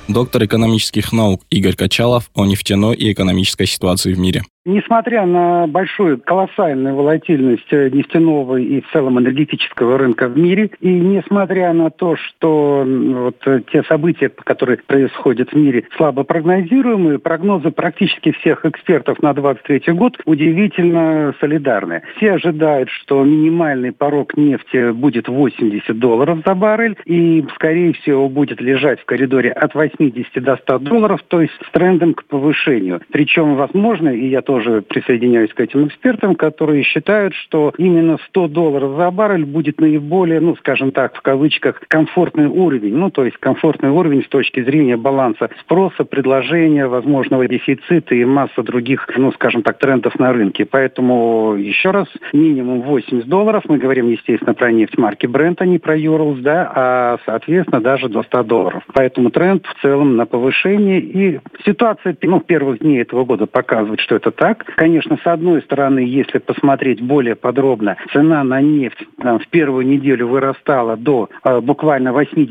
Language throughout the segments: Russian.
Доктор экономических наук Игорь Качалов о нефтяной и экономической ситуации в мире. Несмотря на большую колоссальную волатильность нефтяного и в целом энергетического рынка в мире, и несмотря на то, что те события, которые происходят в мире, слабо прогнозируемые, прогнозы практически всех экспертов на 2023 год удивительно солидарны. Все ожидают, что минимальный порог нефти будет $80 за баррель, и, скорее всего, будет лежать в коридоре от 80 до $100, то есть с трендом к повышению. Причем, возможно, и я тоже присоединяюсь к этим экспертам, которые считают, что именно $100 за баррель будет наиболее, скажем так, в кавычках, комфортный уровень. То есть комфортный уровень с точки зрения баланса спроса, предложения, возможного дефицита и масса других, скажем так, трендов на рынке. Поэтому, еще раз, минимум $80. Мы говорим, естественно, про нефть марки Brent, а не про Urals, а, соответственно, даже до $100. Поэтому тренд в целом на повышение. И ситуация, первых дней этого года показывает, что это так. Конечно, с одной стороны, если посмотреть более подробно, цена на нефть в первую неделю вырастала до буквально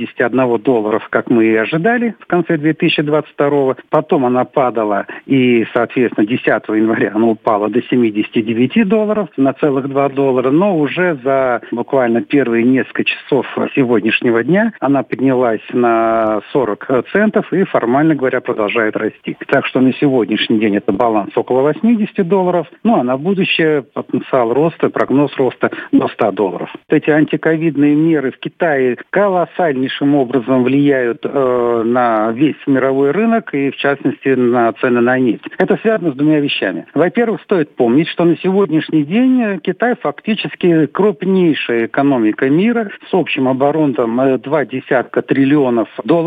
$81, как мы и ожидали в конце 2022. Потом она падала, и, соответственно, 10 января она упала до $79 на целых $2. Но уже за буквально первые несколько часов сегодняшнего дня она поднялась на 40 центов и, формально говоря, продолжает расти. Так что на сегодняшний день это баланс около $80, а на будущее потенциал роста, прогноз роста до $100. Эти антиковидные меры в Китае колоссальнейшим образом влияют на весь мировой рынок и, в частности, на цены на нефть. Это связано с двумя вещами. Во-первых, стоит помнить, что на сегодняшний день Китай фактически крупнейшая экономика мира с общим оборотом $20 триллионов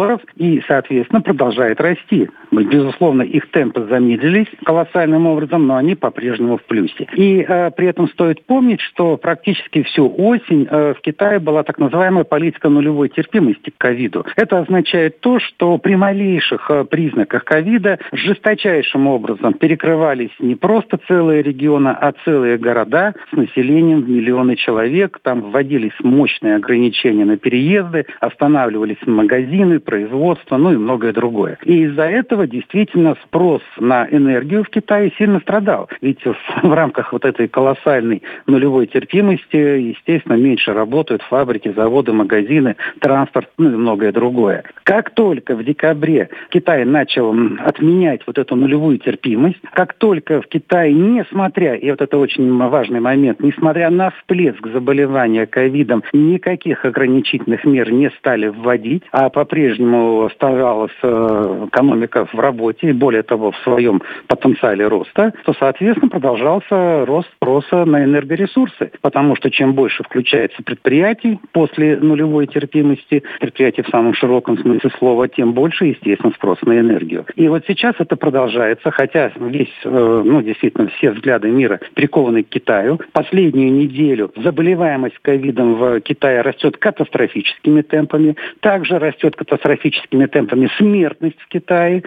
и, соответственно, продолжает расти. Безусловно, их темпы замедлились колоссальным образом, но они по-прежнему в плюсе. И при этом стоит помнить, что практически всю осень в Китае была так называемая политика нулевой терпимости к ковиду. Это означает то, что при малейших признаках ковида жесточайшим образом перекрывались не просто целые регионы, а целые города с населением в миллионы человек. Там вводились мощные ограничения на переезды, останавливались магазины, производство, и многое другое. И из-за этого действительно спрос на энергию в Китае сильно страдал. Ведь в рамках этой колоссальной нулевой терпимости, естественно, меньше работают фабрики, заводы, магазины, транспорт, и многое другое. Как только в декабре Китай начал отменять эту нулевую терпимость, как только в Китае, несмотря, и это очень важный момент, несмотря на всплеск заболевания ковидом, никаких ограничительных мер не стали вводить, а по-прежнему оставалась экономика в работе, и более того, в своем потенциале роста, то, соответственно, продолжался рост спроса на энергоресурсы. Потому что чем больше включается предприятий после нулевой терпимости, предприятий в самом широком смысле слова, тем больше, естественно, спрос на энергию. И сейчас это продолжается, хотя действительно, все взгляды мира прикованы к Китаю. Последнюю неделю заболеваемость ковидом в Китае растет катастрофическими темпами. Также растет катастрофическими темпами смертность в Китае.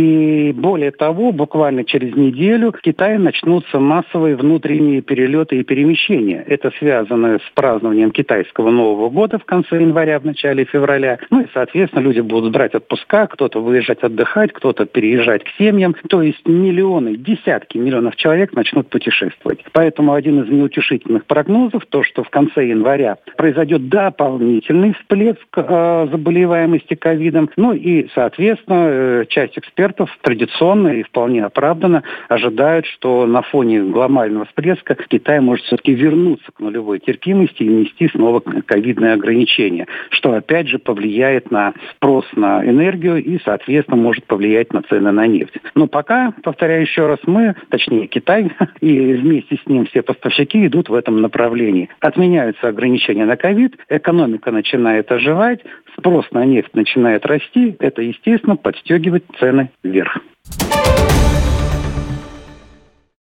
И более того, буквально через неделю в Китае начнутся массовые внутренние перелеты и перемещения. Это связано с празднованием китайского Нового года в конце января, в начале февраля. И, соответственно, люди будут брать отпуска, кто-то выезжать отдыхать, кто-то переезжать к семьям. То есть миллионы, десятки миллионов человек начнут путешествовать. Поэтому один из неутешительных прогнозов, то, что в конце января произойдет дополнительный всплеск заболеваемости ковидом. И, соответственно, часть экспертов традиционно и вполне оправданно ожидают, что на фоне глобального всплеска Китай может все-таки вернуться к нулевой терпимости и внести снова ковидные ограничения, что опять же повлияет на спрос на энергию и, соответственно, может повлиять на цены на нефть. Но пока, повторяю еще раз, точнее Китай и вместе с ним все поставщики идут в этом направлении. Отменяются ограничения на ковид, экономика начинает оживать, спрос на нефть начинает расти, это, естественно, подстегивает цены вверх.